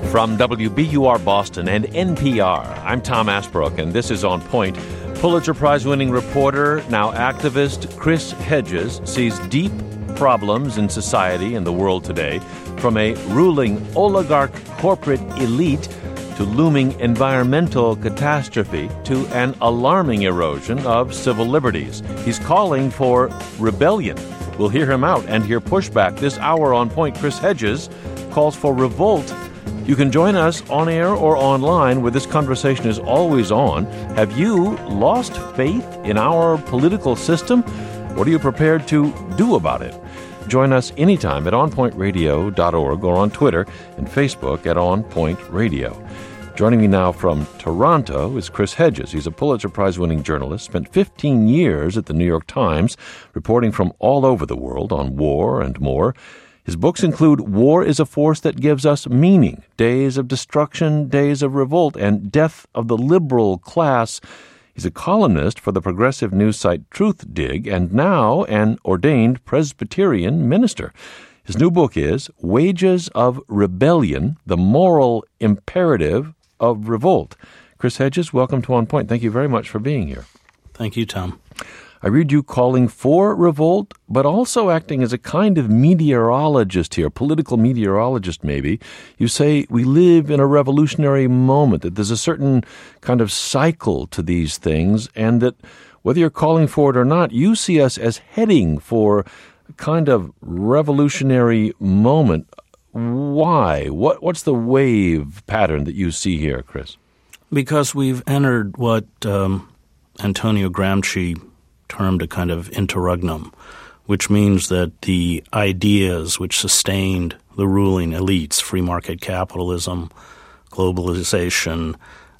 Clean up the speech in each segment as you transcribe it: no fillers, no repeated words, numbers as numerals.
From WBUR Boston and NPR, I'm Tom Ashbrook, and this is On Point. Pulitzer Prize-winning reporter, now activist, Chris Hedges sees deep problems in society and the world today, from a ruling oligarch corporate elite to looming environmental catastrophe to an alarming erosion of civil liberties. He's calling for rebellion. We'll hear him out and hear pushback. This hour on Point, Chris Hedges calls for revolt. You can join us on air or online, where this conversation is always on. Have you lost faith in our political system? What are you prepared to do about it? Join us anytime at onpointradio.org or on Twitter and Facebook at On Point Radio. Joining me now from Toronto is Chris Hedges. He's a Pulitzer Prize-winning journalist, spent 15 years at the New York Times, reporting from all over the world on war and more. His books include War is a Force That Gives Us Meaning, Days of Destruction, Days of Revolt, and Death of the Liberal Class. He's a columnist for the progressive news site Truthdig and now an ordained Presbyterian minister. His new book is Wages of Rebellion, The Moral Imperative of Revolt. Chris Hedges, welcome to On Point. Thank you very much for being here. Thank you, Tom. I read you calling for revolt, but also acting as a kind of meteorologist here, political meteorologist maybe. You say we live in a revolutionary moment, that there's a certain kind of cycle to these things, and that whether you're calling for it or not, you see us as heading for a kind of revolutionary moment. Why? What's the wave pattern that you see here, Chris? Because we've entered what Antonio Gramsci termed a kind of interregnum, which means that the ideas which sustained the ruling elites, free market capitalism, globalization,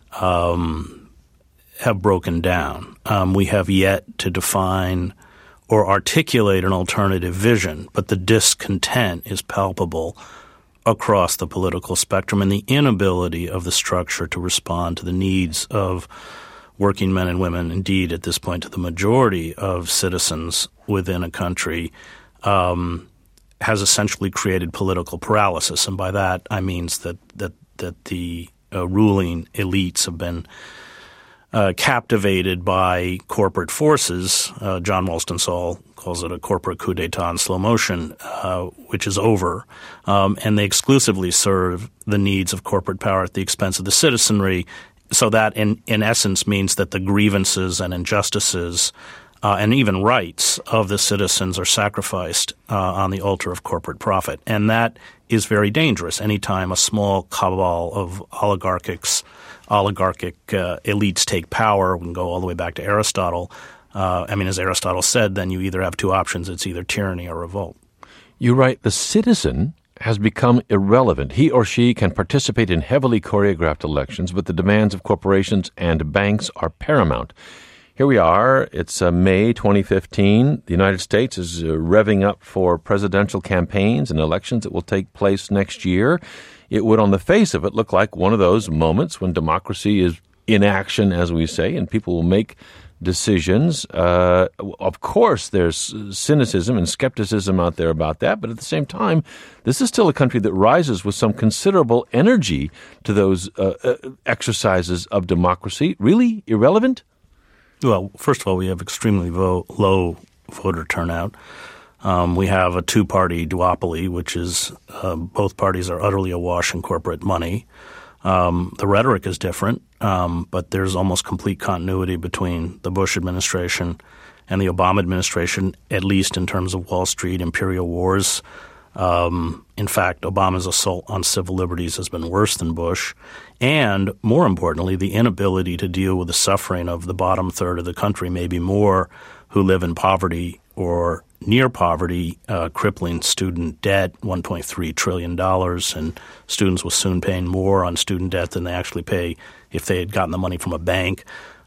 have broken down. We have yet to define or articulate an alternative vision, but the discontent is palpable across the political spectrum, and the inability of the structure to respond to the needs of working men and women, indeed at this point to the majority of citizens within a country, has essentially created political paralysis. And by that I mean that the ruling elites have been captivated by corporate forces. John Wolstenholme calls it a corporate coup d'etat in slow motion, which is over. And they exclusively serve the needs of corporate power at the expense of the citizenry. So that, in essence, means that the grievances and injustices and even rights of the citizens are sacrificed on the altar of corporate profit. And that is very dangerous. Anytime a small cabal of oligarchic elites take power, we can go all the way back to Aristotle. As Aristotle said, then you either have two options. It's either tyranny or revolt. You write, the citizen has become irrelevant. He or she can participate in heavily choreographed elections, but the demands of corporations and banks are paramount. Here we are. It's May 2015. The United States is revving up for presidential campaigns and elections that will take place next year. It would, on the face of it, look like one of those moments when democracy is in action, as we say, and people will make decisions. Of course, there's cynicism and skepticism out there about that, but at the same time, this is still a country that rises with some considerable energy to those exercises of democracy. Really irrelevant? Well, first of all, we have extremely low voter turnout. We have a two-party duopoly, which is both parties are utterly awash in corporate money. The rhetoric is different, but there's almost complete continuity between the Bush administration and the Obama administration, at least in terms of Wall Street imperial wars. In fact, Obama's assault on civil liberties has been worse than Bush. And more importantly, the inability to deal with the suffering of the bottom third of the country, maybe more, who live in poverty or near poverty, crippling student debt, $1.3 trillion, and students will soon paying more on student debt than they actually pay if they had gotten the money from a bank.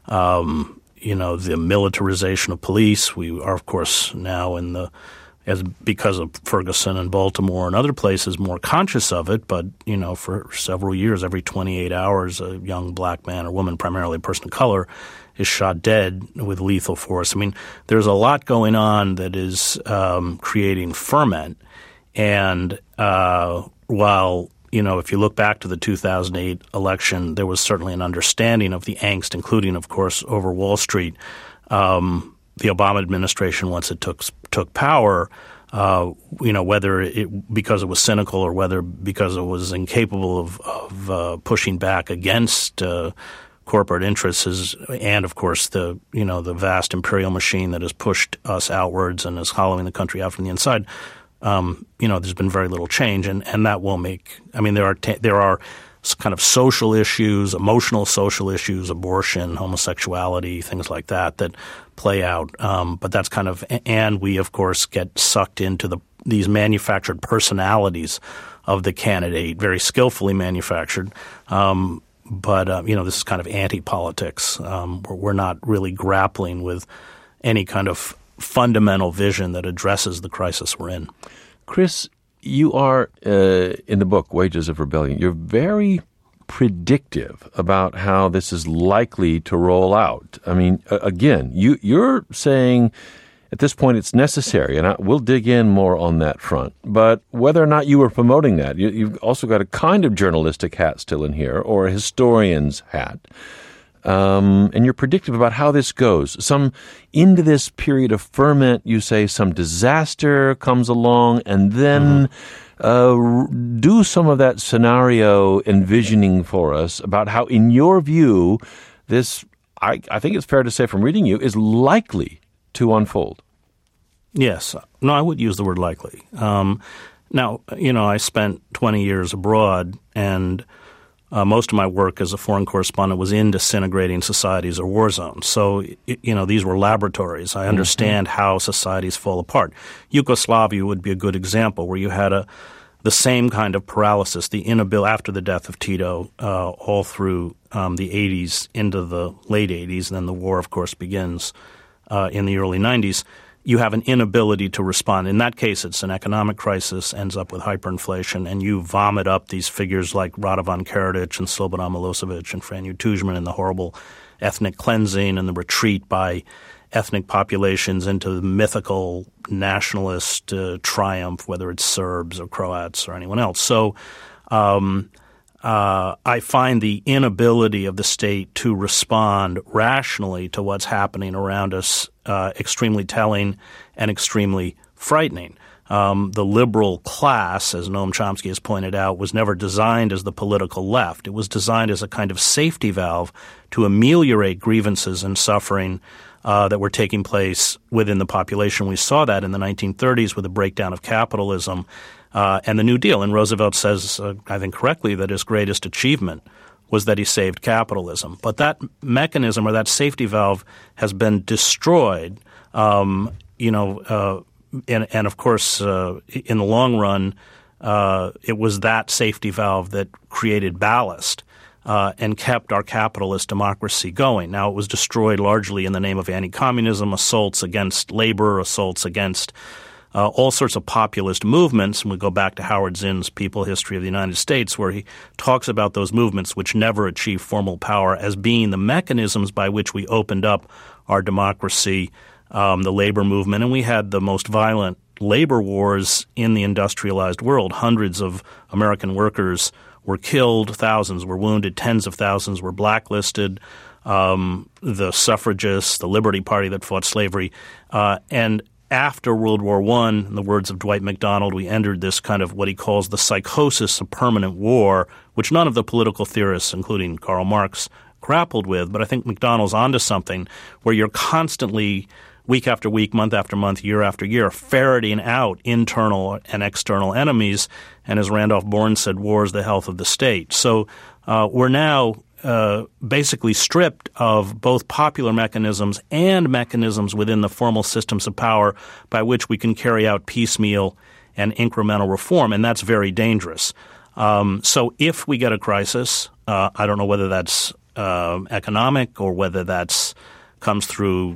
The militarization of police. We are, of course, now because of Ferguson and Baltimore and other places, more conscious of it. But, for several years, every 28 hours, a young black man or woman, primarily a person of color, is shot dead with lethal force. There's a lot going on that is creating ferment. And while if you look back to the 2008 election, there was certainly an understanding of the angst, including, of course, over Wall Street. The Obama administration, once it took power, whether because it was cynical or whether because it was incapable of pushing back against corporate interests, and of course the vast imperial machine that has pushed us outwards and is hollowing the country out from the inside. There's been very little change, and that will make. I mean, there are kind of social issues, emotional social issues, abortion, homosexuality, things like that play out. But that's kind of, and we of course get sucked into these manufactured personalities of the candidate, very skillfully manufactured. But this is kind of anti-politics. We're not really grappling with any kind of fundamental vision that addresses the crisis we're in. Chris, you are, in the book, Wages of Rebellion, you're very predictive about how this is likely to roll out. I mean, again, you're saying at this point it's necessary, and we'll dig in more on that front. But whether or not you were promoting that, you've also got a kind of journalistic hat still in here, or a historian's hat. And you're predictive about how this goes. Into this period of ferment, you say some disaster comes along, and then do some of that scenario envisioning for us about how, in your view, this, I think it's fair to say from reading you, is likely to unfold. Yes. No, I would use the word likely. Now, I spent 20 years abroad, and most of my work as a foreign correspondent was in disintegrating societies or war zones. So, these were laboratories. I understand how societies fall apart. Yugoslavia would be a good example, where you had the same kind of paralysis, the inability after the death of Tito, all through the 80s into the late 80s, and then the war, of course, begins in the early 90s. You have an inability to respond. In that case, it's an economic crisis, ends up with hyperinflation, and you vomit up these figures like Radovan Karadzic and Slobodan Milosevic and Franjo Tuđman and the horrible ethnic cleansing and the retreat by ethnic populations into the mythical nationalist triumph, whether it's Serbs or Croats or anyone else. So I find the inability of the state to respond rationally to what's happening around us extremely telling and extremely frightening. The liberal class, as Noam Chomsky has pointed out, was never designed as the political left. It was designed as a kind of safety valve to ameliorate grievances and suffering that were taking place within the population. We saw that in the 1930s with the breakdown of capitalism and the New Deal. And Roosevelt says, I think correctly, that his greatest achievement was that he saved capitalism. But that mechanism or that safety valve has been destroyed, and of course, in the long run, it was that safety valve that created ballast and kept our capitalist democracy going. Now, it was destroyed largely in the name of anti-communism, assaults against labor, assaults against all sorts of populist movements. And we go back to Howard Zinn's People History of the United States, where he talks about those movements which never achieved formal power as being the mechanisms by which we opened up our democracy, the labor movement. And we had the most violent labor wars in the industrialized world. Hundreds of American workers were killed, thousands were wounded, tens of thousands were blacklisted. The suffragists, the Liberty Party that fought slavery, and after World War I, in the words of Dwight MacDonald, we entered this kind of what he calls the psychosis of permanent war, which none of the political theorists, including Karl Marx, grappled with. But I think MacDonald's onto something where you're constantly, week after week, month after month, year after year, ferreting out internal and external enemies. And as Randolph Bourne said, war is the health of the state. So we're now basically stripped of both popular mechanisms and mechanisms within the formal systems of power by which we can carry out piecemeal and incremental reform, and that's very dangerous. So if we get a crisis, I don't know whether that's economic or whether that's comes through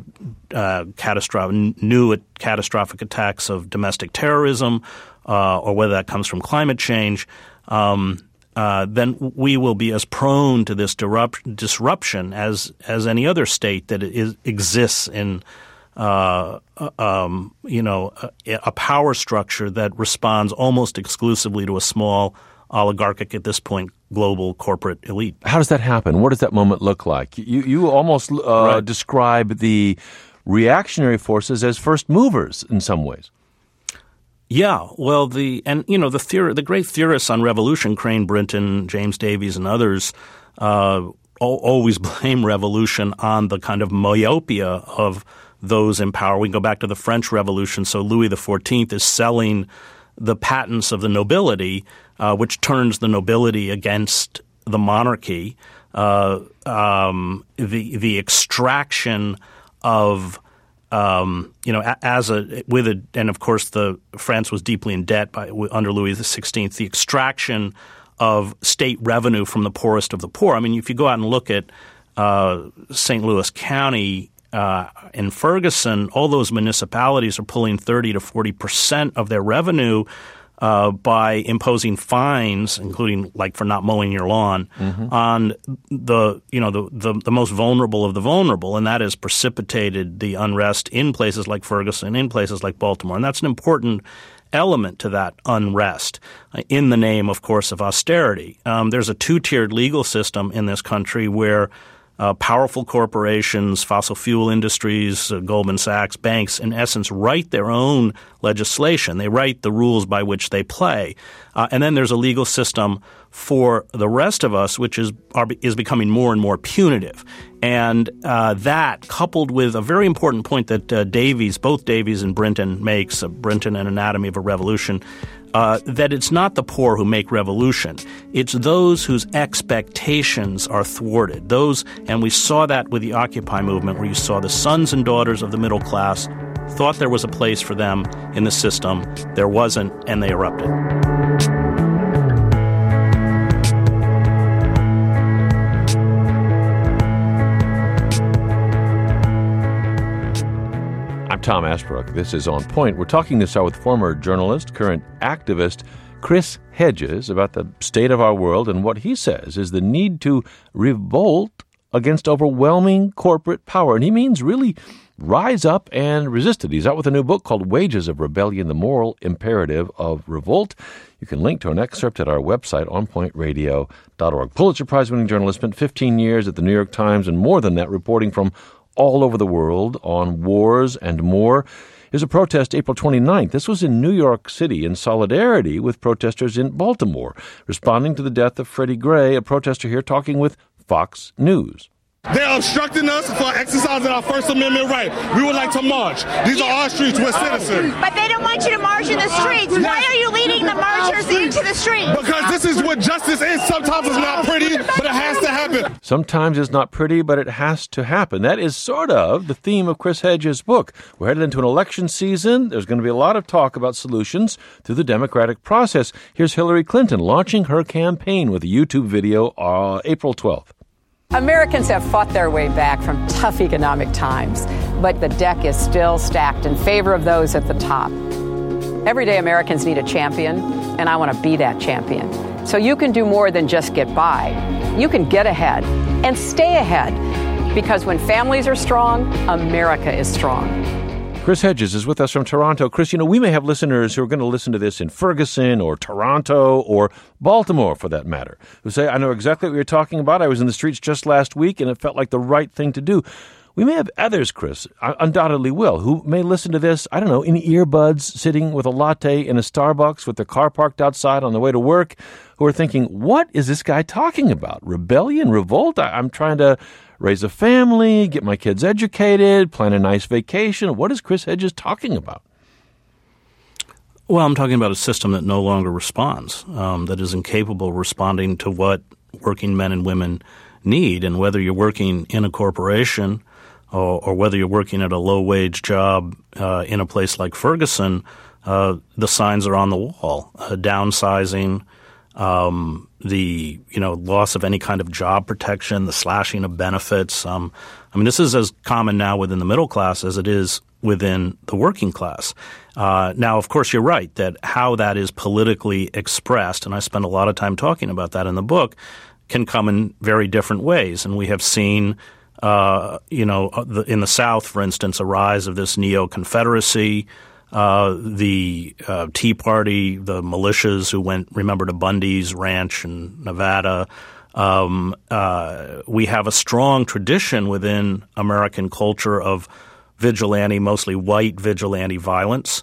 catastrophic attacks of domestic terrorism, or whether that comes from climate change, then we will be as prone to this disruption as any other state that exists in a power structure that responds almost exclusively to a small oligarchic, at this point, global corporate elite. How does that happen? What does that moment look like? You almost describe the reactionary forces as first movers in some ways. Yeah, well, the great theorists on revolution, Crane Brinton, James Davies, and others, always blame revolution on the kind of myopia of those in power. We can go back to the French Revolution. So Louis XIV is selling the patents of the nobility, which turns the nobility against the monarchy. The extraction of and of course France was deeply in debt under Louis XVI. The extraction of state revenue from the poorest of the poor. I mean, if you go out and look at St. Louis County in Ferguson, all those municipalities are pulling 30 to 40% of their revenue by imposing fines, including like for not mowing your lawn, on the most vulnerable of the vulnerable, and that has precipitated the unrest in places like Ferguson, in places like Baltimore, and that's an important element to that unrest in the name, of course, of austerity. There's a two-tiered legal system in this country where powerful corporations, fossil fuel industries, Goldman Sachs, banks, in essence, write their own legislation. They write the rules by which they play. And then there's a legal system for the rest of us, which is becoming more and more punitive. And that, coupled with a very important point that both Davies and Brinton makes, Brinton and Anatomy of a Revolution, that it's not the poor who make revolution. It's those whose expectations are thwarted. And we saw that with the Occupy movement, where you saw the sons and daughters of the middle class thought there was a place for them in the system. There wasn't, and they erupted. I'm Tom Ashbrook. This is On Point. We're talking this hour with former journalist, current activist, Chris Hedges, about the state of our world and what he says is the need to revolt against overwhelming corporate power. And he means really rise up and resist it. He's out with a new book called Wages of Rebellion, The Moral Imperative of Revolt. You can link to an excerpt at our website, onpointradio.org. Pulitzer Prize-winning journalist, spent 15 years at the New York Times and more than that reporting from all over the world on wars and more. There's a protest April 29th. This was in New York City in solidarity with protesters in Baltimore, responding to the death of Freddie Gray, a protester here talking with Fox News. They're obstructing us from exercising our First Amendment right. We would like to march. These are our streets. We're citizens. But they don't want you to march in the streets. Why are you leading the marchers into the streets? Because this is what justice is. Sometimes it's not pretty, but it has to happen. Sometimes it's not pretty, but it has to happen. That is sort of the theme of Chris Hedges' book. We're headed into an election season. There's going to be a lot of talk about solutions through the democratic process. Here's Hillary Clinton launching her campaign with a YouTube video April 12th. Americans have fought their way back from tough economic times, but the deck is still stacked in favor of those at the top. Everyday Americans need a champion, and I want to be that champion. So you can do more than just get by. You can get ahead and stay ahead, because when families are strong, America is strong. Chris Hedges is with us from Toronto. Chris, we may have listeners who are going to listen to this in Ferguson or Toronto or Baltimore, for that matter, who say, I know exactly what you're talking about. I was in the streets just last week, and it felt like the right thing to do. We may have others, Chris, undoubtedly will, who may listen to this, I don't know, in earbuds, sitting with a latte in a Starbucks with their car parked outside on the way to work, who are thinking, what is this guy talking about? Rebellion? Revolt? I'm trying to raise a family, get my kids educated, plan a nice vacation. What is Chris Hedges talking about? Well, I'm talking about a system that no longer responds, that is incapable of responding to what working men and women need. And whether you're working in a corporation or whether you're working at a low-wage job in a place like Ferguson, the signs are on the wall. Downsizing, the loss of any kind of job protection, the slashing of benefits. This is as common now within the middle class as it is within the working class. Now, of course, you're right that how that is politically expressed, and I spend a lot of time talking about that in the book, can come in very different ways. And we have seen, in the South, for instance, a rise of this neo-Confederacy the Tea Party, the militias who went, remember, to Bundy's ranch in Nevada. We have a strong tradition within American culture of vigilante, mostly white vigilante violence.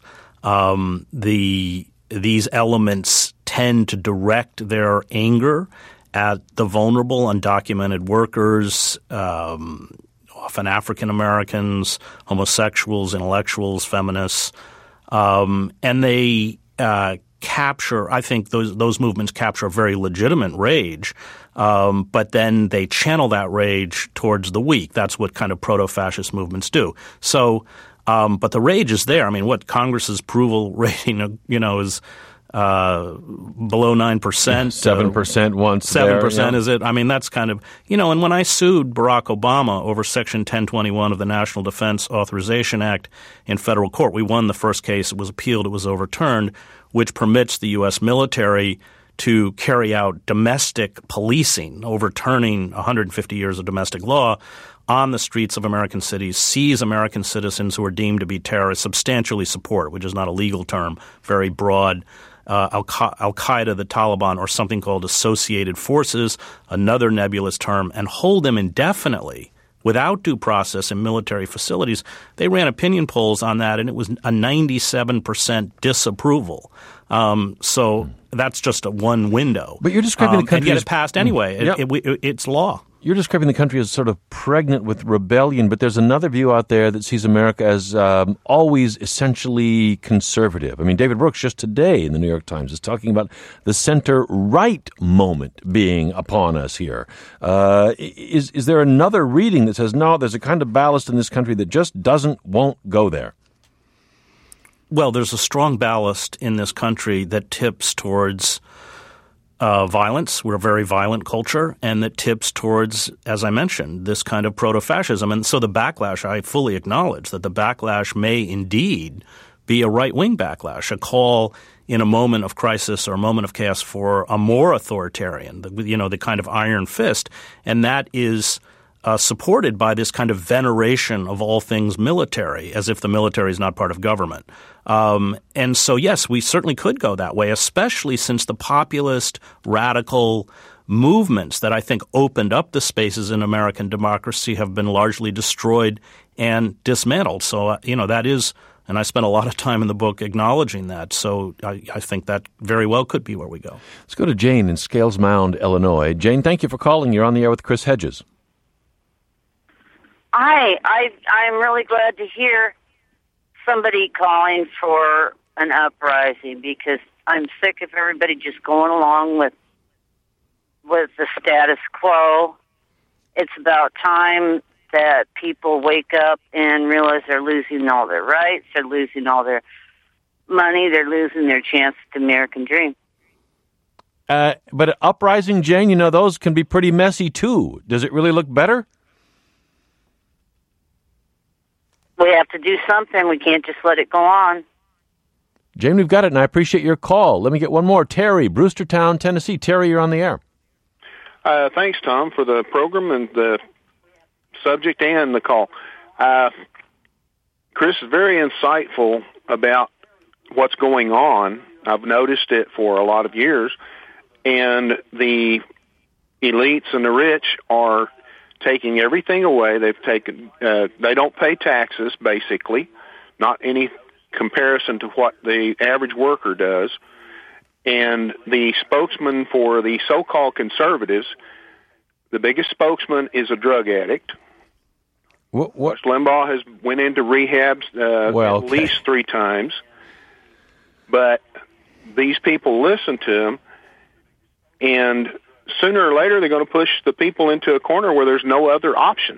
These elements tend to direct their anger at the vulnerable, undocumented workers, often African Americans, homosexuals, intellectuals, feminists, and they capture. I think those movements capture a very legitimate rage, but then they channel that rage towards the weak. That's what kind of proto-fascist movements do. So. But the rage is there. I mean, what Congress's approval rating, is below 9%. 7% once 7% is it? I mean, that's kind of, and when I sued Barack Obama over Section 1021 of the National Defense Authorization Act in federal court, we won the first case. It was appealed. It was overturned, which permits the U.S. military to carry out domestic policing, overturning 150 years of domestic law on the streets of American cities, seize American citizens who are deemed to be terrorists, substantially support, which is not a legal term, very broad, Al-Qaeda, the Taliban, or something called associated forces, another nebulous term, and hold them indefinitely without due process in military facilities. They ran opinion polls on that, and it was a 97% disapproval. So that's just one window. But you're describing the country and yet it passed anyway. It's law. You're describing the country as sort of pregnant with rebellion, but there's another view out there that sees America as always essentially conservative. I mean, David Brooks just today in the New York Times is talking about the center-right moment being upon us here. Is there another reading that says, no, there's a kind of ballast in this country that just won't go there? Well, there's a strong ballast in this country that tips towards violence. We're a very violent culture, and that tips towards, as I mentioned, this kind of proto-fascism. And so the backlash, I fully acknowledge that the backlash may indeed be a right-wing backlash, a call in a moment of crisis or a moment of chaos for a more authoritarian, the kind of iron fist. And that is supported by this kind of veneration of all things military, as if the military is not part of government. And so, yes, we certainly could go that way, especially since the populist, radical movements that I think opened up the spaces in American democracy have been largely destroyed and dismantled. So, that is – and I spent a lot of time in the book acknowledging that. So I think that very well could be where we go. Let's go to Jane in Scales Mound, Illinois. Jane, thank you for calling. You're on the air with Chris Hedges. Hi, I'm really glad to hear somebody calling for an uprising because I'm sick of everybody just going along with the status quo. It's about time that people wake up and realize they're losing all their rights, they're losing all their money, they're losing their chance at the American dream. But uprising, Jane, those can be pretty messy too. Does it really look better? We have to do something. We can't just let it go on. Jane, we've got it, and I appreciate your call. Let me get one more. Terry, Brewstertown, Tennessee. Terry, you're on the air. Thanks, Tom, for the program and the subject and the call. Chris is very insightful about what's going on. I've noticed it for a lot of years, and the elites and the rich are taking everything away. They've taken, they don't pay taxes, basically, not any comparison to what the average worker does. And the spokesman for the so-called conservatives, the biggest spokesman is a drug addict. What? Limbaugh has went into rehabs at least 3 times. But these people listen to him, and sooner or later they're going to push the people into a corner where there's no other option.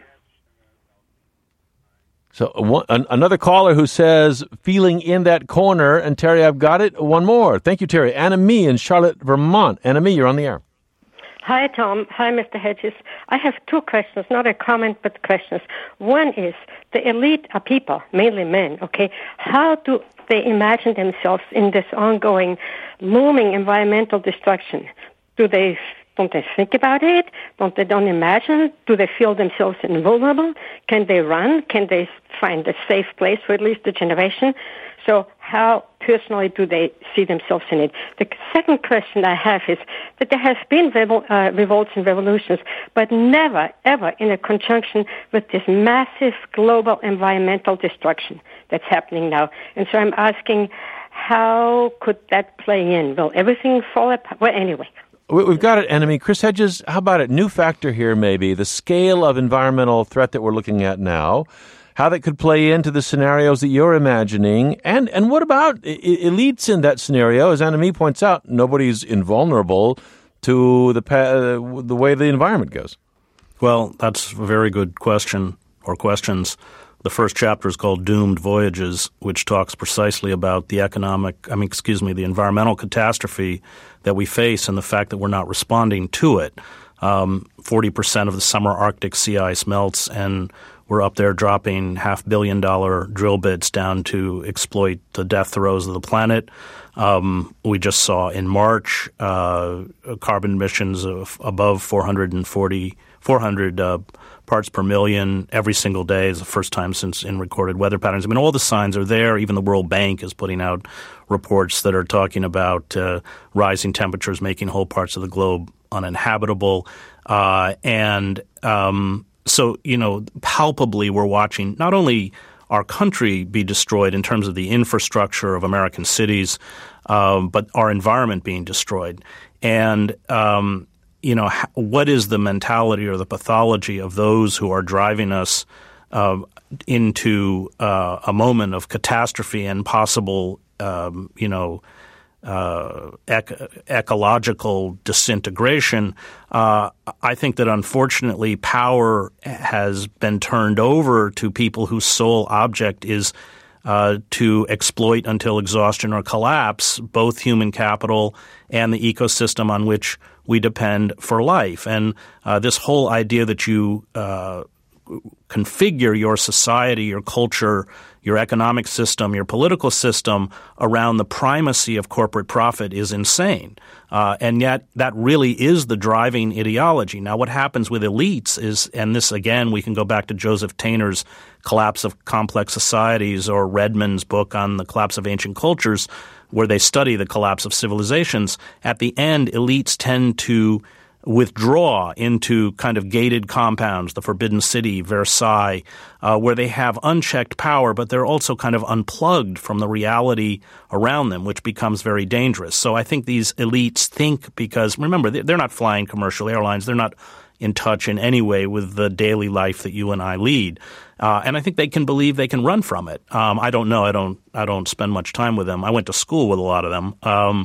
So another caller who says, feeling in that corner, and Terry, I've got it. One more. Thank you, Terry. Anna Mee in Charlotte, Vermont. Anna Mee, you're on the air. Hi, Tom. Hi, Mr. Hedges. I have 2 questions, not a comment, but questions. One is, the elite are people, mainly men, okay? How do they imagine themselves in this ongoing, looming environmental destruction? Do they Don't they think about it? Don't imagine? Do they feel themselves invulnerable? Can they run? Can they find a safe place for at least a generation? So how personally do they see themselves in it? The second question I have is that there has been revolts and revolutions, but never, ever in a conjunction with this massive global environmental destruction that's happening now. And so I'm asking, how could that play in? Will everything fall apart? Well, anyway. We've got it, Enemy. Chris Hedges, how about a new factor here maybe, the scale of environmental threat that we're looking at now, how that could play into the scenarios that you're imagining, and what about elites in that scenario? As Enemy points out, nobody's invulnerable to the way the environment goes. Well, that's a very good question or questions. The first chapter is called Doomed Voyages, which talks precisely about the the environmental catastrophe that we face and the fact that we're not responding to it. 40% of the summer Arctic sea ice melts, and we're up there dropping $500 million drill bits down to exploit the death throes of the planet. We just saw in March carbon emissions of above 400 parts per million every single day is the first time since in recorded weather patterns. I mean, all the signs are there. Even the World Bank is putting out reports that are talking about rising temperatures making whole parts of the globe uninhabitable. So, palpably we're watching not only our country be destroyed in terms of the infrastructure of American cities, but our environment being destroyed. And what is the mentality or the pathology of those who are driving us into a moment of catastrophe and possible, ecological disintegration? I think that unfortunately power has been turned over to people whose sole object is to exploit until exhaustion or collapse both human capital and the ecosystem on which we depend for life. And this whole idea that you configure your society, your culture, your economic system, your political system around the primacy of corporate profit is insane. And yet that really is the driving ideology. Now, what happens with elites is, and this again, we can go back to Joseph Tainer's Collapse of Complex Societies or Redmond's book on the collapse of ancient cultures, where they study the collapse of civilizations. At the end, elites tend to withdraw into kind of gated compounds, the Forbidden City, Versailles, where they have unchecked power, but they're also kind of unplugged from the reality around them, which becomes very dangerous. So I think these elites think, because remember, they're not flying commercial airlines. They're not in touch in any way with the daily life that you and I lead. And I think they can believe they can run from it. I don't know. I don't spend much time with them. I went to school with a lot of them.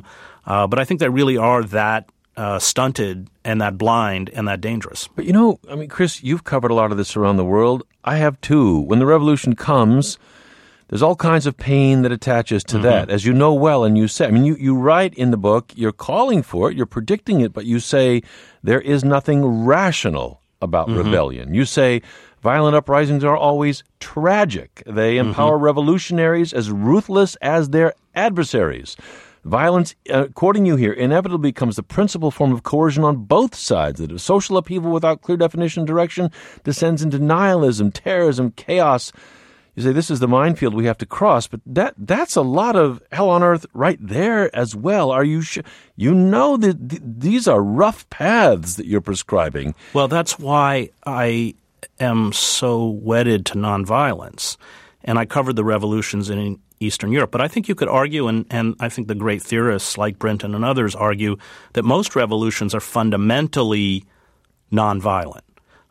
But I think they really are that stunted and that blind and that dangerous. But Chris, you've covered a lot of this around the world. I have too. When the revolution comes, there's all kinds of pain that attaches to that, as you know well. And you say, you write in the book, you're calling for it, you're predicting it, but you say there is nothing rational about rebellion. You say violent uprisings are always tragic. They empower revolutionaries as ruthless as their adversaries. Violence, according to you here, inevitably becomes the principal form of coercion on both sides. That if social upheaval without clear definition and direction descends into nihilism, terrorism, chaos. You say this is the minefield we have to cross, but that's a lot of hell on earth right there as well. Are you sure? That these are rough paths that you're prescribing. Well, that's why I am so wedded to nonviolence. And I covered the revolutions in Eastern Europe. But I think you could argue, and I think the great theorists like Brinton and others argue, that most revolutions are fundamentally nonviolent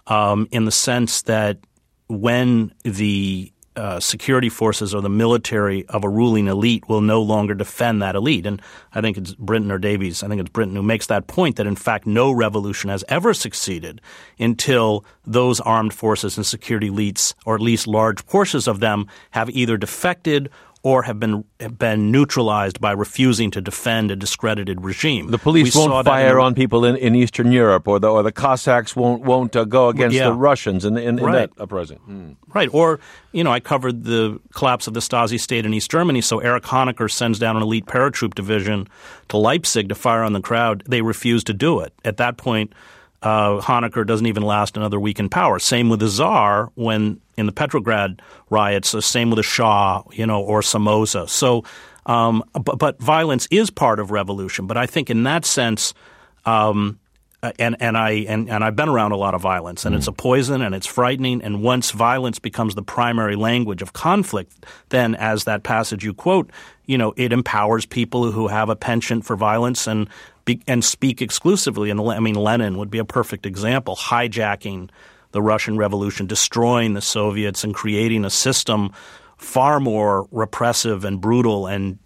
in the sense that when the security forces or the military of a ruling elite will no longer defend that elite. And I think it's Brinton or Davies, I think it's Brinton who makes that point that in fact no revolution has ever succeeded until those armed forces and security elites, or at least large portions of them, have either defected or have been neutralized by refusing to defend a discredited regime. The police won't fire on people in Eastern Europe, or the Cossacks won't go against the Russians in that uprising. Right. Or, I covered the collapse of the Stasi state in East Germany, so Erich Honecker sends down an elite paratroop division to Leipzig to fire on the crowd. They refuse to do it. At that point, Honecker doesn't even last another week in power. Same with the Tsar when in the Petrograd riots, same with the Shah, or Somoza. So, but violence is part of revolution. But I think in that sense, and I've been around a lot of violence, and it's a poison, and it's frightening. And once violence becomes the primary language of conflict, then, as that passage you quote, it empowers people who have a penchant for violence and speak exclusively. And Lenin would be a perfect example, hijacking the Russian Revolution, destroying the Soviets, and creating a system far more repressive and brutal and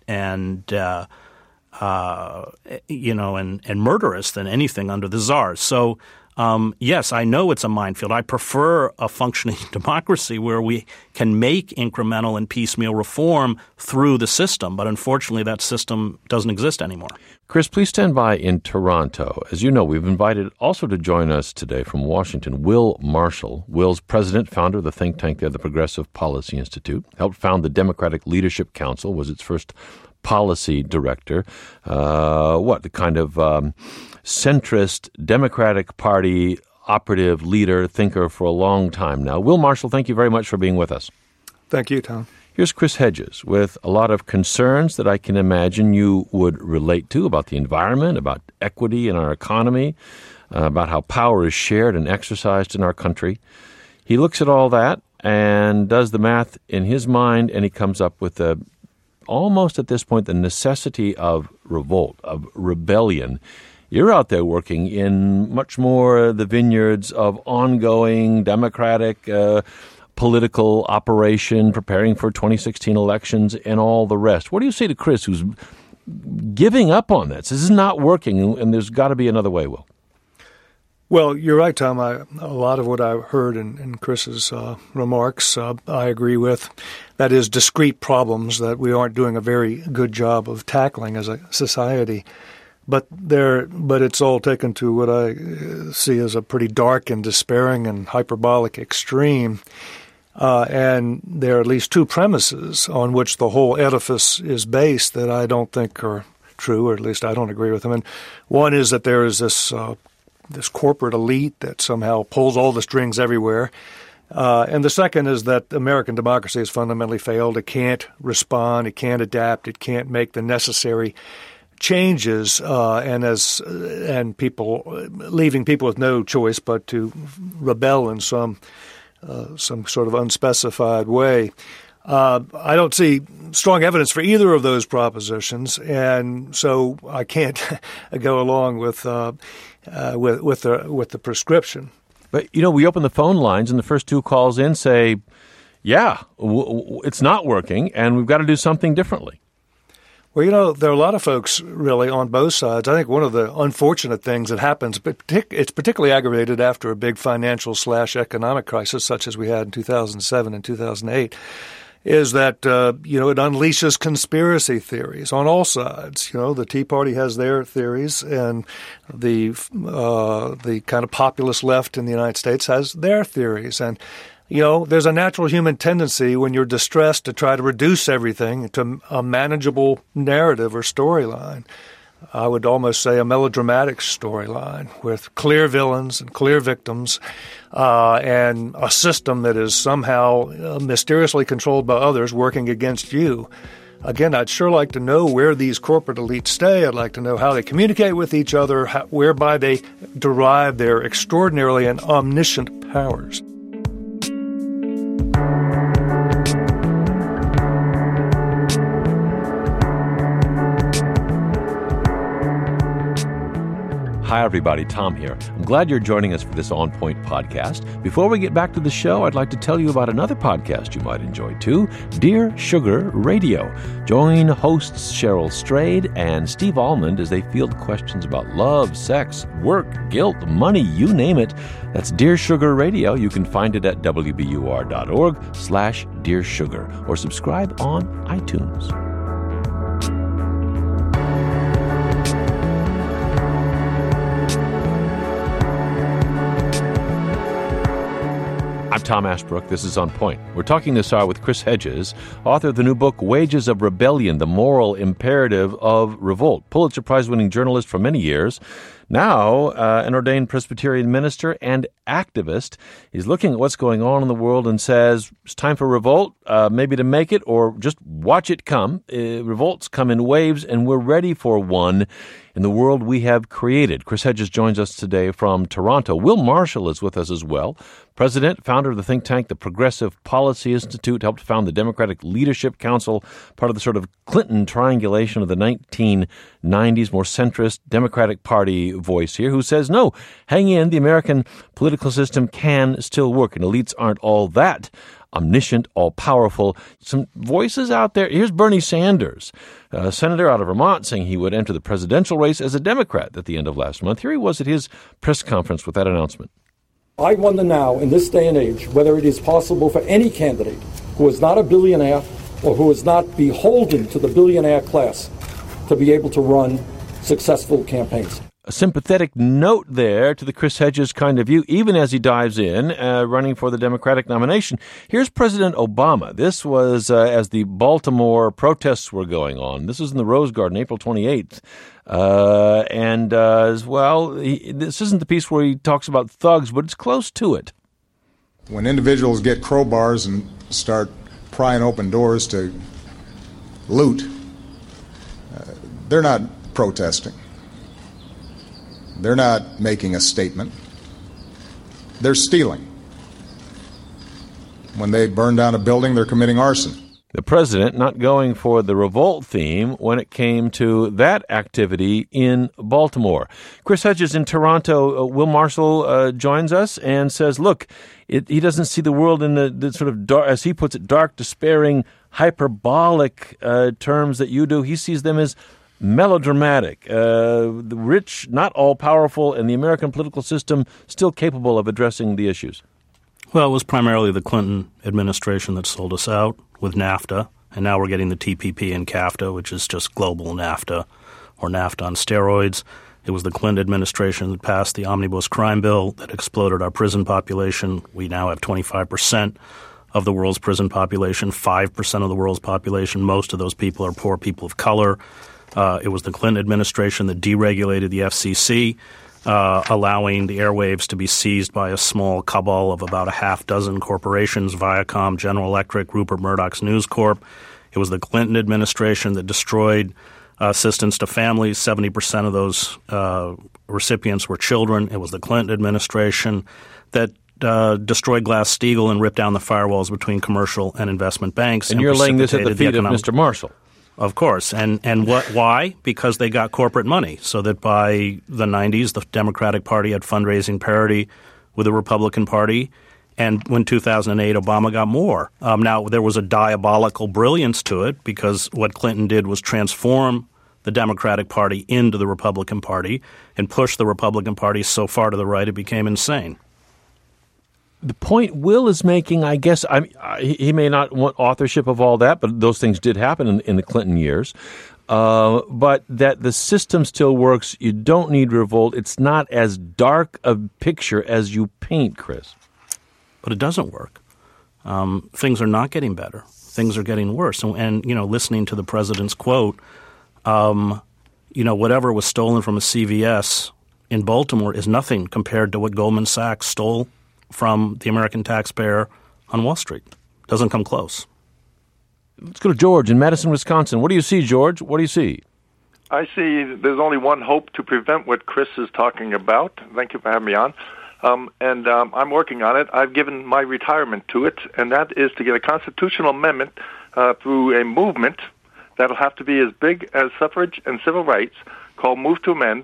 murderous than anything under the Tsars. So, yes, I know it's a minefield. I prefer a functioning democracy where we can make incremental and piecemeal reform through the system. But unfortunately, that system doesn't exist anymore. Chris, please stand by in Toronto. As you know, we've invited also to join us today from Washington, Will Marshall. Will's president, founder of the think tank there, the Progressive Policy Institute, helped found the Democratic Leadership Council, was its first policy director. The kind of centrist Democratic Party operative leader, thinker for a long time now. Will Marshall, thank you very much for being with us. Thank you, Tom. Here's Chris Hedges with a lot of concerns that I can imagine you would relate to about the environment, about equity in our economy, about how power is shared and exercised in our country. He looks at all that and does the math in his mind, and he comes up with almost at this point the necessity of revolt, of rebellion. You're out there working in much more the vineyards of ongoing democratic political operation, preparing for 2016 elections and all the rest. What do you say to Chris, who's giving up on this? This is not working, and there's got to be another way, Will. Well, you're right, Tom. A lot of what I heard in Chris's remarks, I agree with. That is, discrete problems that we aren't doing a very good job of tackling as a society. But it's all taken to what I see as a pretty dark and despairing and hyperbolic extreme. And there are at least two premises on which the whole edifice is based that I don't think are true, or at least I don't agree with them. And one is that there is this corporate elite that somehow pulls all the strings everywhere. And the second is that American democracy has fundamentally failed. It can't respond. It can't adapt. It can't make the necessary changes, and people leaving people with no choice but to rebel in some sort of unspecified way. I don't see strong evidence for either of those propositions, and so I can't go along with the prescription. But we open the phone lines, and the first two calls in say, "Yeah, it's not working, and we've got to do something differently." Well, there are a lot of folks really on both sides. I think one of the unfortunate things that happens, but it's particularly aggravated after a big financial/economic crisis such as we had in 2007 and 2008, is that, it unleashes conspiracy theories on all sides. The Tea Party has their theories, and the kind of populist left in the United States has their theories. And there's a natural human tendency when you're distressed to try to reduce everything to a manageable narrative or storyline. I would almost say a melodramatic storyline with clear villains and clear victims, and a system that is somehow mysteriously controlled by others working against you. Again, I'd sure like to know where these corporate elites stay. I'd like to know how they communicate with each other, whereby they derive their extraordinarily and omniscient powers. Hi, everybody. Tom here. I'm glad you're joining us for this On Point podcast. Before we get back to the show, I'd like to tell you about another podcast you might enjoy, too, Dear Sugar Radio. Join hosts Cheryl Strayed and Steve Almond as they field questions about love, sex, work, guilt, money, you name it. That's Dear Sugar Radio. You can find it at wbur.org/Dear Sugar or subscribe on iTunes. I'm Tom Ashbrook. This is On Point. We're talking this hour with Chris Hedges, author of the new book, Wages of Rebellion, The Moral Imperative of Revolt. Pulitzer Prize-winning journalist for many years. Now, an ordained Presbyterian minister and activist. He's looking at what's going on in the world and says, it's time for revolt, maybe to make it or just watch it come. Revolts come in waves, and we're ready for one in the world we have created. Chris Hedges joins us today from Toronto. Will Marshall is with us as well. President, founder of the think tank, the Progressive Policy Institute, helped found the Democratic Leadership Council, part of the sort of Clinton triangulation of the 1990s, more centrist Democratic Party voice here, who says, no, hang in, the American political system can still work, and elites aren't all that omniscient, all-powerful. Some voices out there. Here's Bernie Sanders, a senator out of Vermont, saying he would enter the presidential race as a Democrat at the end of last month. Here he was at his press conference with that announcement. I wonder now, in this day and age, whether it is possible for any candidate who is not a billionaire or who is not beholden to the billionaire class to be able to run successful campaigns. A sympathetic note there to the Chris Hedges kind of view, even as he dives in, running for the Democratic nomination. Here's President Obama. This was as the Baltimore protests were going on. This was in the Rose Garden, April 28th. As well, this isn't the piece where he talks about thugs, but it's close to it. When individuals get crowbars and start prying open doors to loot, they're not protesting. They're not making a statement. They're stealing. When they burn down a building, they're committing arson. The president not going for the revolt theme when it came to that activity in Baltimore. Chris Hedges in Toronto. Will Marshall joins us and says, look, he doesn't see the world in the sort of, dark, as he puts it, dark, despairing, hyperbolic terms that you do. He sees them as melodramatic, the rich, not all-powerful, and the American political system still capable of addressing the issues. Well, it was primarily the Clinton administration that sold us out with NAFTA, and now we're getting the TPP and CAFTA, which is just global NAFTA, or NAFTA on steroids. It was the Clinton administration that passed the Omnibus Crime Bill that exploded our prison population. We now have 25% of the world's prison population, 5% of the world's population. Most of those people are poor people of color. It was the Clinton administration that deregulated the FCC, allowing the airwaves to be seized by a small cabal of about a half dozen corporations, Viacom, General Electric, Rupert Murdoch's News Corp. It was the Clinton administration that destroyed assistance to families. 70% of those recipients were children. It was the Clinton administration that destroyed Glass-Steagall and ripped down the firewalls between commercial and investment banks. And you're laying this at the feet of Mr. Marshall. Of course. And why? Because they got corporate money, so that by the 90s, the Democratic Party had fundraising parity with the Republican Party. And when 2008, Obama got more. Now, there was a diabolical brilliance to it because what Clinton did was transform the Democratic Party into the Republican Party and push the Republican Party so far to the right it became insane. The point Will is making, I guess, he may not want authorship of all that, but those things did happen in the Clinton years. But that the system still works. You don't need revolt. It's not as dark a picture as you paint, Chris. But it doesn't work. Things are not getting better. Things are getting worse. And listening to the president's quote, whatever was stolen from a CVS in Baltimore is nothing compared to what Goldman Sachs stole from the American taxpayer on Wall Street. Doesn't come close. Let's go to George in Madison, Wisconsin. What do you see, George? What do you see? I see there's only one hope to prevent what Chris is talking about. Thank you for having me on. I'm working on it. I've given my retirement to it, and that is to get a constitutional amendment through a movement that'll have to be as big as suffrage and civil rights called Move to Amend.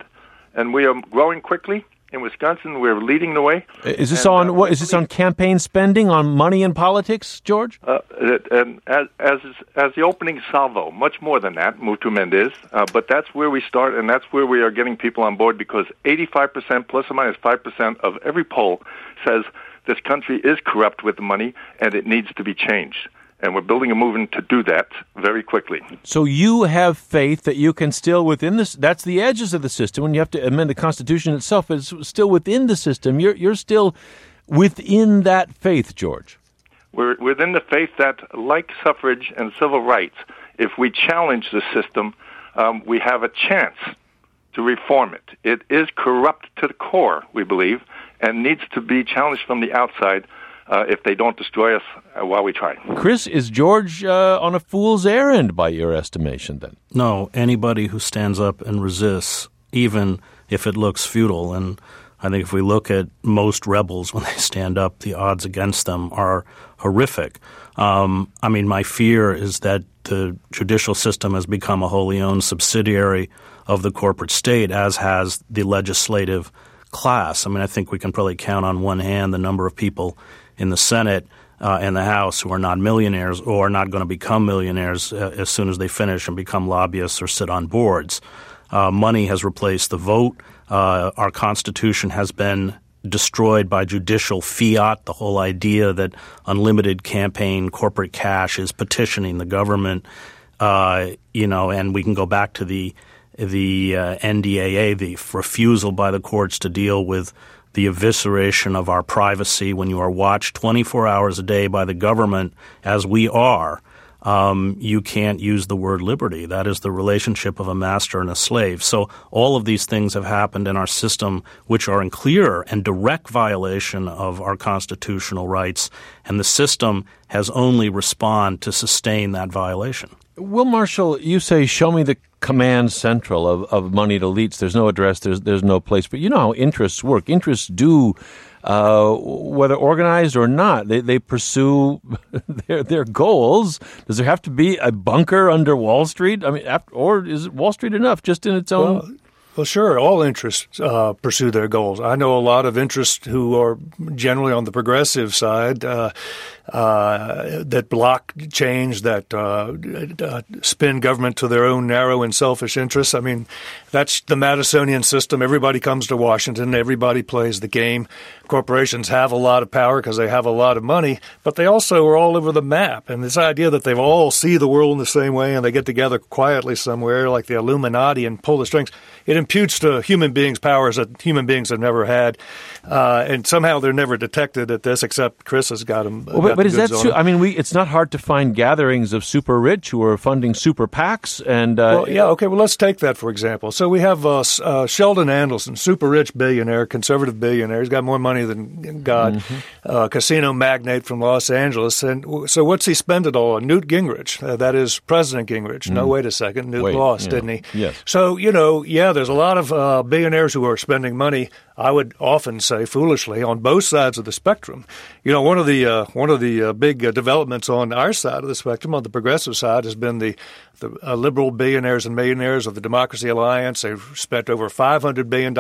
and we are growing quickly. In Wisconsin, we're leading the way. Is this on campaign spending, on money in politics, George? And as the opening salvo, much more than that, Move to Amend is. But that's where we start, and that's where we are getting people on board, because 85%, plus or minus 5% of every poll says this country is corrupt with the money, and it needs to be changed. And we're building a movement to do that very quickly. So you have faith that you can still within this, that's the edges of the system. When you have to amend the Constitution itself, it's still within the system. You're still within that faith, George. We're within the faith that, like suffrage and civil rights, if we challenge the system, we have a chance to reform it. It is corrupt to the core, we believe, and needs to be challenged from the outside if they don't destroy us while we try. Chris, is George on a fool's errand by your estimation then? No, anybody who stands up and resists, even if it looks futile, and I think if we look at most rebels when they stand up, the odds against them are horrific. My fear is that the judicial system has become a wholly owned subsidiary of the corporate state, as has the legislative class. I think we can probably count on one hand the number of people in the Senate and the House who are not millionaires or are not going to become millionaires as soon as they finish and become lobbyists or sit on boards. Money has replaced the vote. Our Constitution has been destroyed by judicial fiat. The whole idea that unlimited campaign corporate cash is petitioning the government, and we can go back to the NDAA, the refusal by the courts to deal with the evisceration of our privacy when you are watched 24 hours a day by the government, as we are. You can't use the word liberty. That is the relationship of a master and a slave. So all of these things have happened in our system which are in clear and direct violation of our constitutional rights, and the system has only responded to sustain that violation. Will Marshall, you say, show me the command central of moneyed elites. There's no address, there's no place. But you know how interests work. Interests do, whether organized or not, they pursue their goals. Does there have to be a bunker under Wall Street? Or is Wall Street enough just in its own? Well, sure. All interests pursue their goals. I know a lot of interests who are generally on the progressive side that block change, that spin government to their own narrow and selfish interests. That's the Madisonian system. Everybody comes to Washington. Everybody plays the game. Corporations have a lot of power because they have a lot of money, but they also are all over the map. And this idea that they all see the world in the same way and they get together quietly somewhere like the Illuminati and pull the strings, it imputes to human beings powers that human beings have never had. And somehow they're never detected at this, except Chris has got them. But is that true? It's not hard to find gatherings of super rich who are funding super PACs. And Well, let's take that, for example. So we have Sheldon Adelson, super rich billionaire, conservative billionaire. He's got more money than God, casino magnate from Los Angeles. And so what's he spend it all on? Newt Gingrich. That is President Gingrich. No, wait a second. Newt lost, didn't he? Yes. So, there's a lot of billionaires who are spending money, I would often say foolishly, on both sides of the spectrum. One of the big developments on our side of the spectrum, on the progressive side, has been the liberal billionaires and millionaires of the Democracy Alliance. They've spent over $500 billion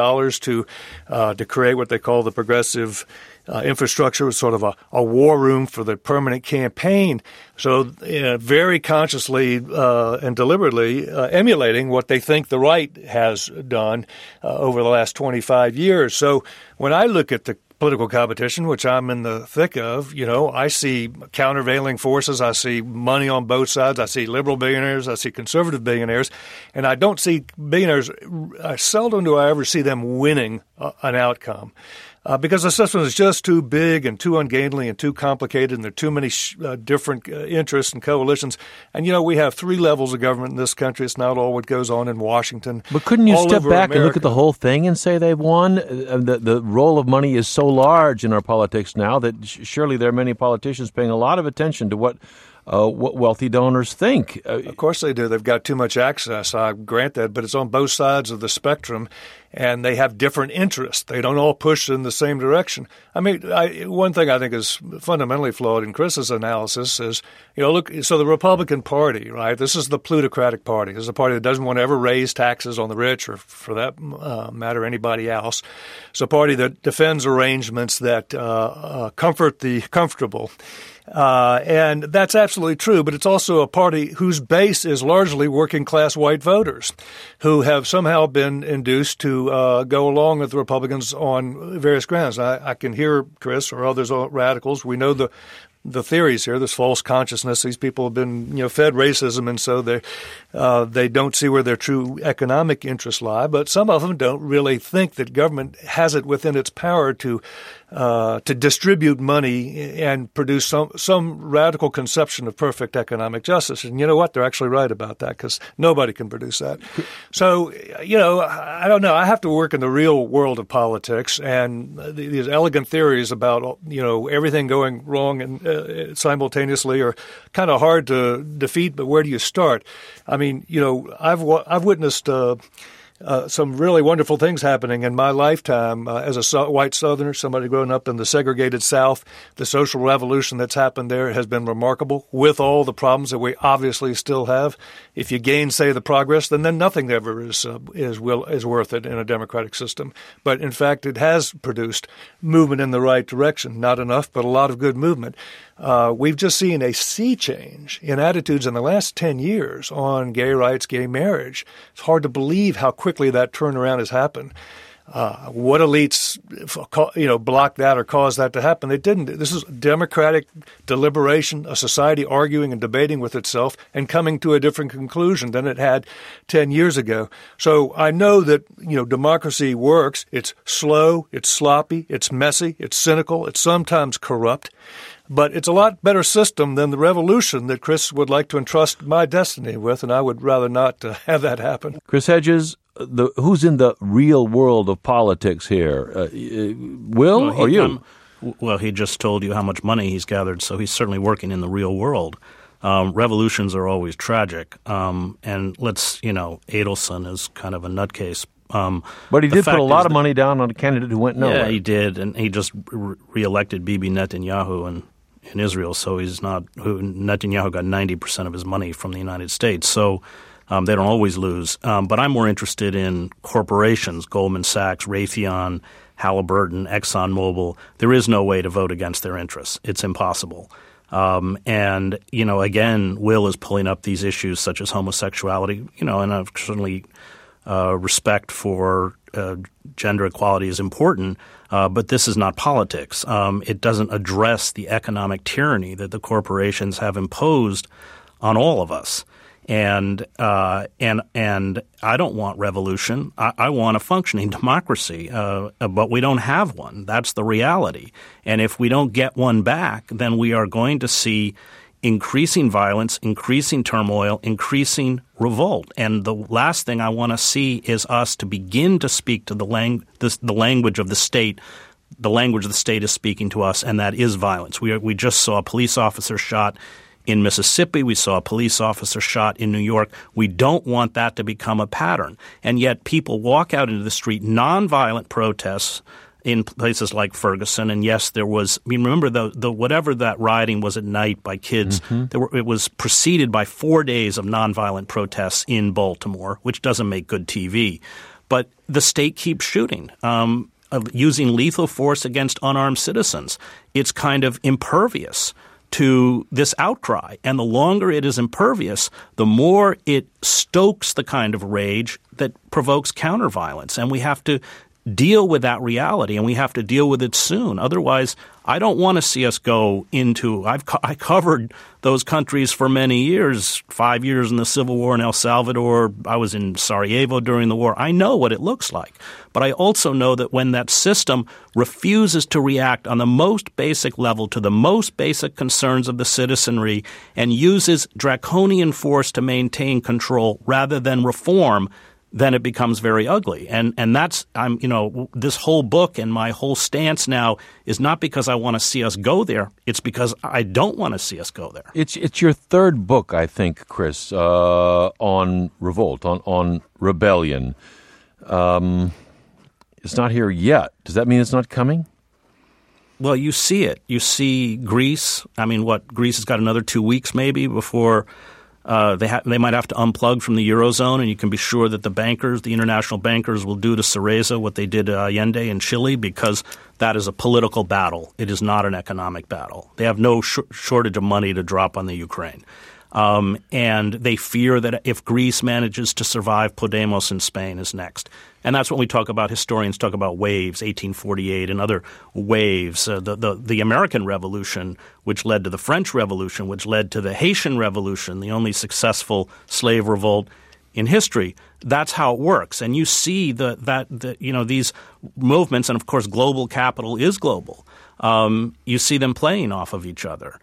to create what they call the progressive infrastructure, was sort of a war room for the permanent campaign. So very consciously and deliberately emulating what they think the right has done over the last 25 years. So when I look at the political competition, which I'm in the thick of, I see countervailing forces. I see money on both sides. I see liberal billionaires. I see conservative billionaires. And I don't see billionaires, seldom do I ever see them winning an outcome. Because the system is just too big and too ungainly and too complicated, and there are too many different interests and coalitions. And, we have 3 levels of government in this country. It's not all what goes on in Washington. But couldn't you step back and look at the whole thing and say they've won? The role of money is so large in our politics now that surely there are many politicians paying a lot of attention to what what wealthy donors think. Of course they do. They've got too much access. I grant that, but it's on both sides of the spectrum, and they have different interests. They don't all push in the same direction. I mean, one thing I think is fundamentally flawed in Chris's analysis is, look, so the Republican Party, right, this is the plutocratic party. This is a party that doesn't want to ever raise taxes on the rich or, for that matter, anybody else. It's a party that defends arrangements that comfort the comfortable. And that's absolutely true, but it's also a party whose base is largely working-class white voters who have somehow been induced to go along with the Republicans on various grounds. I can hear Chris or others radicals. We know the theories here. There's false consciousness. These people have been, fed racism, and so they don't see where their true economic interests lie. But some of them don't really think that government has it within its power to distribute money and produce some radical conception of perfect economic justice. And you know what? They're actually right about that, because nobody can produce that. So, I don't know. I have to work in the real world of politics, and these elegant theories about, everything going wrong and simultaneously are kind of hard to defeat, but where do you start? I mean, I've witnessed some really wonderful things happening in my lifetime as a white Southerner, somebody growing up in the segregated South. The social revolution that's happened there has been remarkable, with all the problems that we obviously still have. If you gainsay the progress, then nothing ever is worth it in a democratic system. But in fact, it has produced movement in the right direction. Not enough, but a lot of good movement. We've just seen a sea change in attitudes in the last 10 years on gay rights, gay marriage. It's hard to believe how quickly that turnaround has happened. What elites, blocked that or caused that to happen? They didn't. This is democratic deliberation, a society arguing and debating with itself and coming to a different conclusion than it had 10 years ago. So I know that, democracy works. It's slow, it's sloppy, it's messy, it's cynical, it's sometimes corrupt. But it's a lot better system than the revolution that Chris would like to entrust my destiny with, and I would rather not have that happen. Chris Hedges, who's in the real world of politics here? Will or you? Well, he just told you how much money he's gathered, so he's certainly working in the real world. Revolutions are always tragic, and Adelson is kind of a nutcase. But he did put a lot of money down on a candidate who went nowhere. Yeah, he did, and he just reelected Bibi Netanyahu in Israel, so Netanyahu got 90% of his money from the United States. So they don't always lose. But I'm more interested in corporations, Goldman Sachs, Raytheon, Halliburton, ExxonMobil. There is no way to vote against their interests. It's impossible. And, again, Will is pulling up these issues such as homosexuality, and I've certainly respect for gender equality is important, but this is not politics. It doesn't address the economic tyranny that the corporations have imposed on all of us. And I don't want revolution. I want a functioning democracy, but we don't have one. That's the reality. And if we don't get one back, then we are going to see increasing violence, increasing turmoil, increasing revolt. And the last thing I want to see is us to begin to speak to the language of the state. The language the state is speaking to us, and that is violence. We just saw a police officer shot in Mississippi. We saw a police officer shot in New York. We don't want that to become a pattern. And yet people walk out into the street, nonviolent protests in places like Ferguson. And yes, there was – remember the whatever that rioting was at night by kids, it was preceded by 4 days of nonviolent protests in Baltimore, which doesn't make good TV. But the state keeps shooting, using lethal force against unarmed citizens. It's kind of impervious to this outcry. And the longer it is impervious, the more it stokes the kind of rage that provokes counterviolence. And we have to deal with that reality, and we have to deal with it soon. Otherwise, I don't want to see us go into – I covered those countries for many years, 5 years in the Civil War in El Salvador. I was in Sarajevo during the war. I know what it looks like. But I also know that when that system refuses to react on the most basic level to the most basic concerns of the citizenry and uses draconian force to maintain control rather than reform, then it becomes very ugly. And that's this whole book and my whole stance now is not because I want to see us go there. It's because I don't want to see us go there. It's your third book, I think, Chris, on revolt, on rebellion. It's not here yet. Does that mean it's not coming? Well, you see it. You see Greece. I mean, Greece has got another 2 weeks maybe before they might have to unplug from the Eurozone, and you can be sure that the international bankers will do to Syriza what they did to Allende in Chile, because that is a political battle. It is not an economic battle. They have no shortage of money to drop on the Ukraine. And they fear that if Greece manages to survive, Podemos in Spain is next. And that's when we talk about, historians talk about waves, 1848 and other waves. The American Revolution, which led to the French Revolution, which led to the Haitian Revolution, the only successful slave revolt in history. That's how it works. And you see these movements, and of course global capital is global. You see them playing off of each other.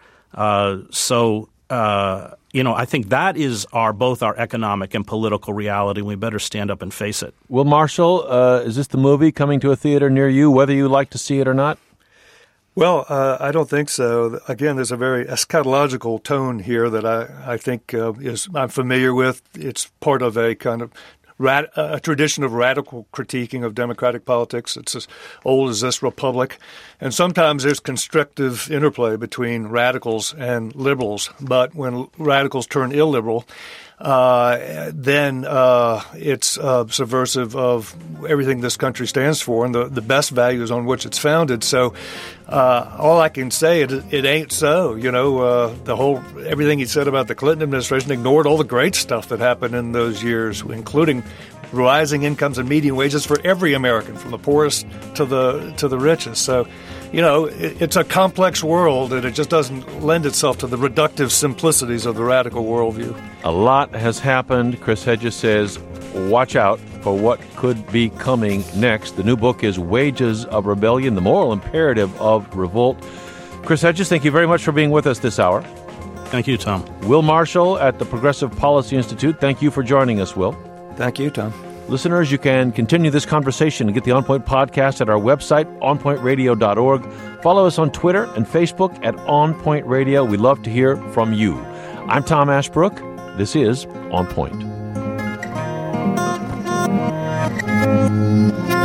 I think that is both our economic and political reality, and we better stand up and face it. Will Marshall, is this the movie coming to a theater near you, whether you like to see it or not? Well, I don't think so. Again, there's a very eschatological tone here that I think I'm familiar with. It's part of a kind of a tradition of radical critiquing of democratic politics. It's as old as this republic. And sometimes there's constructive interplay between radicals and liberals. But when radicals turn illiberal, then it's subversive of everything this country stands for and the best values on which it's founded. So all I can say, it ain't so. Everything he said about the Clinton administration ignored all the great stuff that happened in those years, including rising incomes and median wages for every American, from the poorest to the richest. So, it's a complex world, and it just doesn't lend itself to the reductive simplicities of the radical worldview. A lot has happened. Chris Hedges says, watch out for what could be coming next. The new book is Wages of Rebellion, The Moral Imperative of Revolt. Chris Hedges, thank you very much for being with us this hour. Thank you, Tom. Will Marshall at the Progressive Policy Institute, thank you for joining us, Will. Thank you, Tom. Listeners, you can continue this conversation and get the On Point podcast at our website, onpointradio.org. Follow us on Twitter and Facebook at On Point Radio. We love to hear from you. I'm Tom Ashbrook. This is On Point.